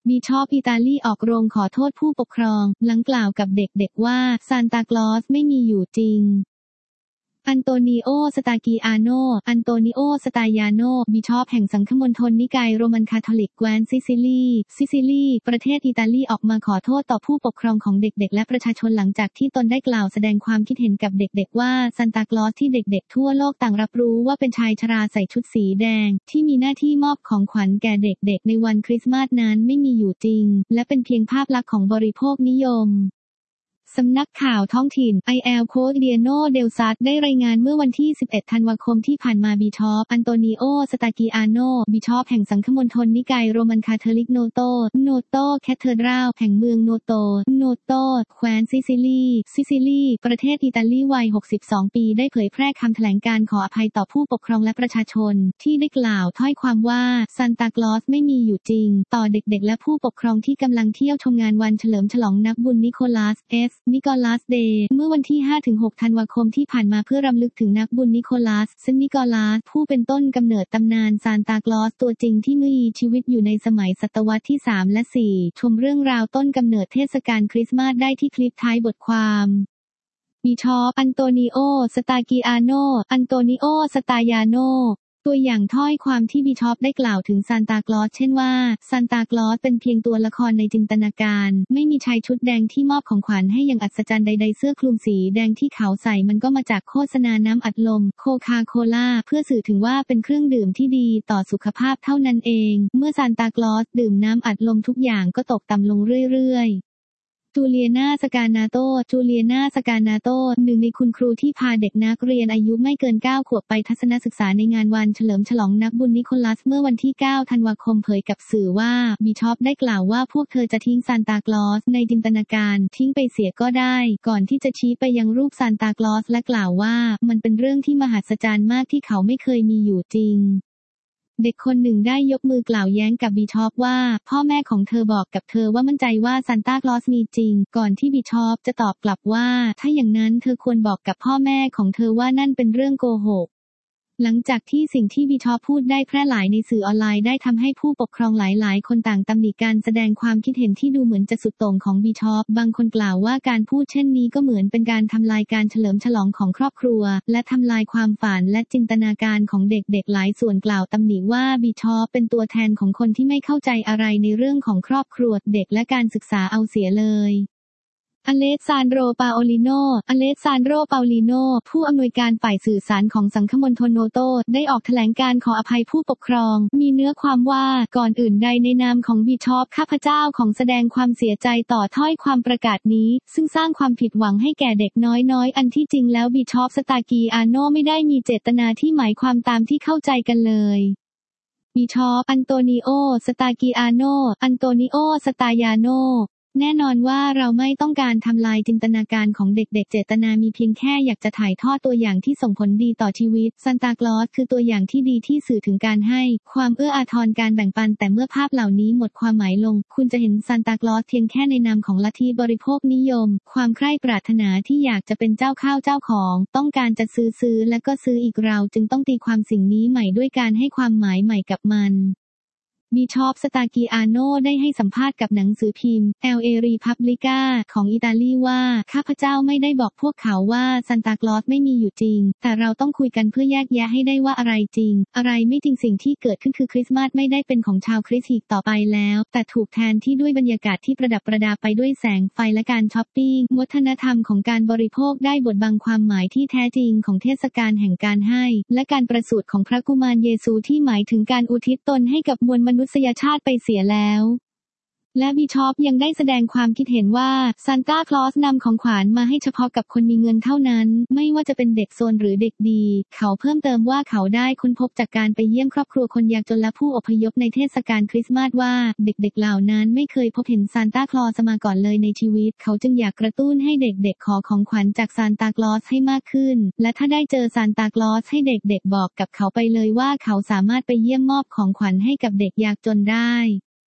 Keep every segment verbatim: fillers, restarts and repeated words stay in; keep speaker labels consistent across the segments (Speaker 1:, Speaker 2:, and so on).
Speaker 1: บิชอปอิตาลีออกโรงขอโทษผู้ปกครองหลังกล่าวกับเด็กๆว่าซานตาคลอสไม่มีอยู่จริงอันโตนิโอ สตากิอาโน อันโตนิโอ สตายาโน บิชอปแห่งสังฆมณฑลนิกายโรมันคาทอลิกแคว้นซิซิลีซิซิลีประเทศอิตาลีออกมาขอโทษต่อผู้ปกครองของเด็กๆและประชาชนหลังจากที่ตนได้กล่าวแสดงความคิดเห็นกับเด็กๆว่าซานตาคลอสที่เด็กๆทั่วโลกต่างรับรู้ว่าเป็นชายชราใส่ชุดสีแดงที่มีหน้าที่มอบของขวัญแก่เด็กๆในวันคริสต์มาสนั้นไม่มีอยู่จริงและเป็นเพียงภาพลักษณ์ของบริโภคนิยมสำนักข่าวท้องถิ่น ไอ แอล โคเดียโน เดลซัสได้รายงานเมื่อวันที่สิบเอ็ดธันวาคมที่ผ่านมาบิชอปอันโตนิโอ สตากิอาโน บิชอปแห่งสังฆมณฑลนิกายโรมันคาทอลิกโนโต โนโต แคเธอดรัลแห่งเมืองโนโต โนโต แคว้นซิซิลี ซิซิลี ประเทศอิตาลีวัย หกสิบสอง ปีได้เผยแพร่คำแถลงการขออภัยต่อผู้ปกครองและประชาชนที่ได้กล่าวถ้อยความว่าซานตาคลอสไม่มีอยู่จริงต่อเด็กๆและผู้ปกครองที่กำลังเที่ยวชมงานวันเฉลิมฉลองนักบุญนิโคลัส เอส นิโคลัสเดเมื่อวันที่ ห้าถึงหก ธันวาคมที่ผ่านมาเพื่อรำลึกถึงนักบุญนิโคลัสซึ่งนิโคลัสผู้เป็นต้นกำเนิดตำนานซานตาคลอสตัวจริงที่มีชีวิตอยู่ในสมัยศตวรรษที่ สาม และ สี่ ชมเรื่องราวต้นกำเนิดเทศกาลคริสต์มาสได้ที่คลิปท้ายบทความบิชอปอันโตนิโอ สตากิอาโน อันโตนิโอ สตายาโนตัวอย่างถ้อยความที่บิชอปได้กล่าวถึงซานตาคลอสเช่นว่าซานตาคลอสเป็นเพียงตัวละครในจินตนาการไม่มีชายชุดแดงที่มอบของขวัญให้อย่างอัศจรรย์ใดๆเสื้อคลุมสีแดงที่เขาใส่มันก็มาจากโฆษณาน้ำอัดลมโคคาโคล่าเพื่อสื่อถึงว่าเป็นเครื่องดื่มที่ดีต่อสุขภาพเท่านั้นเองเมื่อซานตาคลอสดื่มน้ำอัดลมทุกอย่างก็ตกต่ำลงเรื่อยๆจูเลียนา สกานาโต จูเลียนา สกานาโตหนึ่งในคุณครูที่พาเด็กนักเรียนอายุไม่เกินเก้าขวบไปทัศนศึกษาในงานวันเฉลิมฉลองนักบุญนิโคลัสเมื่อวันที่เก้าธันวาคมเผยกับสื่อว่าบิชอปได้กล่าวว่าพวกเธอจะทิ้งซานตาคลอสในจินตนาการทิ้งไปเสียก็ได้ก่อนที่จะชี้ไปยังรูปซานตาคลอสและกล่าวว่ามันเป็นเรื่องที่มหัศจรรย์มากที่เขาไม่เคยมีอยู่จริงเด็กคนหนึ่งได้ยกมือกล่าวแย้งกับบิชอปว่าพ่อแม่ของเธอบอกกับเธอว่ามั่นใจว่าซานตาคลอสมีจริงก่อนที่บิชอปจะตอบกลับว่าถ้าอย่างนั้นเธอควรบอกกับพ่อแม่ของเธอว่านั่นเป็นเรื่องโกหกหลังจากที่สิ่งที่บิชอปพูดได้แพร่หลายในสื่อออนไลน์ได้ทำให้ผู้ปกครองหลายๆคนต่างตำหนิการแสดงความคิดเห็นที่ดูเหมือนจะสุดโต่งของบิชอปบางคนกล่าวว่าการพูดเช่นนี้ก็เหมือนเป็นการทำลายการเฉลิมฉลองของครอบครัวและทำลายความฝันและจินตนาการของเด็กๆหลายส่วนกล่าวตำหนิว่าบิชอปเป็นตัวแทนของคนที่ไม่เข้าใจอะไรในเรื่องของครอบครัวเด็กและการศึกษาเอาเสียเลยอเลสซานโดร ปาโอลิโน อเลสซานโดร ปาโอลิโน ผู้อำนวยการฝ่ายสื่อสารของสังฆมณฑลโนโตได้ออกแถลงการขออภัยผู้ปกครองมีเนื้อความว่าก่อนอื่นใดในนามของบิชอปข้าพเจ้าของแสดงความเสียใจต่อถ้อยความประกาศนี้ซึ่งสร้างความผิดหวังให้แก่เด็กน้อยๆอันที่จริงแล้วบิชอปสตากิอาโนไม่ได้มีเจตนาที่หมายความตามที่เข้าใจกันเลยบิชอปอันโตนิโอ สตากิอาโน อันโตนิโอ สตายาโนแน่นอนว่าเราไม่ต้องการทำลายจินตนาการของเด็กๆเจตนามีเพียงแค่อยากจะถ่ายทอดตัวอย่างที่ส่งผลดีต่อชีวิตซานตาคลอสคือตัวอย่างที่ดีที่สื่อถึงการให้ความเอื้ออาทรการแบ่งปันแต่เมื่อภาพเหล่านี้หมดความหมายลงคุณจะเห็นซานตาคลอสเพียงแค่ในนามของลัทธิบริโภคนิยมความใคร่ปรารถนาที่อยากจะเป็นเจ้าข้าวเจ้าของต้องการจะซื้อซื้อและก็ซื้ออีกเราจึงต้องตีความสิ่งนี้ใหม่ด้วยการให้ความหมายใหม่กับมันบิชอป สตากิอาโนได้ให้สัมภาษณ์กับหนังสือพิมพ์ แอล เอ Repubblica ของอิตาลีว่าข้าพเจ้าไม่ได้บอกพวกเขาว่าซานตาคลอสไม่มีอยู่จริงแต่เราต้องคุยกันเพื่อแยกแยะให้ได้ว่าอะไรจริงอะไรไม่จริงสิ่งที่เกิดขึ้นคือคริสต์มาสไม่ได้เป็นของชาวคริสต์อีกต่อไปแล้วแต่ถูกแทนที่ด้วยบรรยากาศที่ประดับประดาไปด้วยแสงไฟและการช้อปปิ้งวัฒนธรรมของการบริโภคได้บดบังความหมายที่แท้จริงของเทศกาลแห่งการให้และการประสูติของพระกุมารเยซูที่หมายถึงการอุทิศตนให้กับมวลมนุษยชาติไปเสียแล้วและบิชอปยังได้แสดงความคิดเห็นว่าซานตาคลอสนำของขวัญมาให้เฉพาะกับคนมีเงินเท่านั้นไม่ว่าจะเป็นเด็กโซนหรือเด็กดีเขาเพิ่มเติมว่าเขาได้ค้นพบจากการไปเยี่ยมครอบครัวคนยากจนและผู้อพยพในเทศกาลคริสต์มาสว่าเด็กๆเหล่านั้นไม่เคยพบเห็นซานตาคลอสมาก่อนเลยในชีวิตเขาจึงอยากกระตุ้นให้เด็กๆขอของขวัญจากซานตาคลอสให้มากขึ้นและถ้าได้เจอซานตาคลอสให้เด็กๆบอกกับเขาไปเลยว่าเขาสามารถไปเยี่ยมมอบของขวัญให้กับเด็กยากจนได้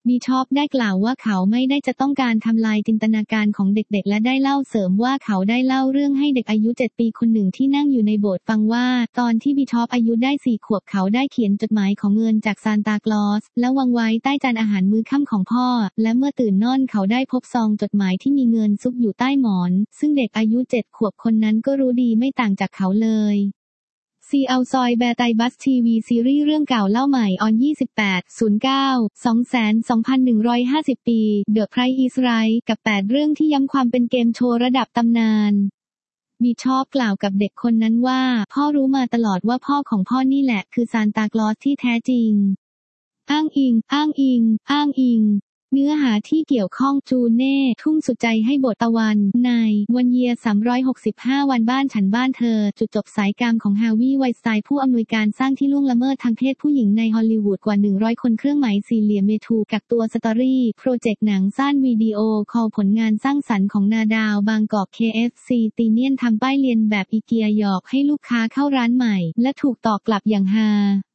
Speaker 1: บิชอปได้กล่าวว่าเขาไม่ได้จะต้องการทำลายจินตนาการของเด็กๆและได้เล่าเสริมว่าเขาได้เล่าเรื่องให้เด็กอายุเจ็ดปีคนหนึ่งที่นั่งอยู่ในโบสถ์ฟังว่าตอนที่บิชอปอายุได้สี่ขวบเขาได้เขียนจดหมายขอเงินจากซานตาคลอสและวางไว้ใต้จานอาหารมื้อค่ำของพ่อและเมื่อตื่นนอนเขาได้พบซองจดหมายที่มีเงินซุกอยู่ใต้หมอนซึ่งเด็กอายุเจ็ดขวบคนนั้นก็รู้ดีไม่ต่างจากเขาเลยซีเอาซอยแบร์ไตบัสทีวีซีรีส์เรื่องเก่าเล่าใหม่ออนยี่สิบแปด ศูนย์เก้า สองแสนสองพันหนึ่งร้อยห้าสิบปีเดอะไพรซ์อิสไรท์กับแปดเรื่องที่ย้ำความเป็นเกมโชว์ระดับตำนานบิชอปกล่าวกับเด็กคนนั้นว่าพ่อรู้มาตลอดว่าพ่อของพ่อนี่แหละคือซานตาคลอสที่แท้จริงอ้างอิงอ้างอิงอ้างอิงเนื้อหาที่เกี่ยวข้องจูเน่ทุ่มสุดใจให้บทตะวันในวันเยียร์สามร้อยหกสิบห้าวันบ้านฉันบ้านเธอจุดจบสายกรรมของฮาร์วีย์ไวน์สไตน์ผู้อำนวยการสร้างที่ล่วงละเมิดทางเพศผู้หญิงในฮอลลีวูดกว่าหนึ่งร้อยคนเครื่องหมายสี่เหลี่ยมเมทูกักตัวสตอรี่โปรเจกต์หนังสั้นวิดีโอคอลผลงานสร้างสรรค์ของนาดาวบางกอก เค เอฟ ซี ตีเนียนทำป้ายเลียนแบบอีเกียหยอกให้ลูกค้าเข้าร้านใหม่และถูกตอบกลับอย่างฮา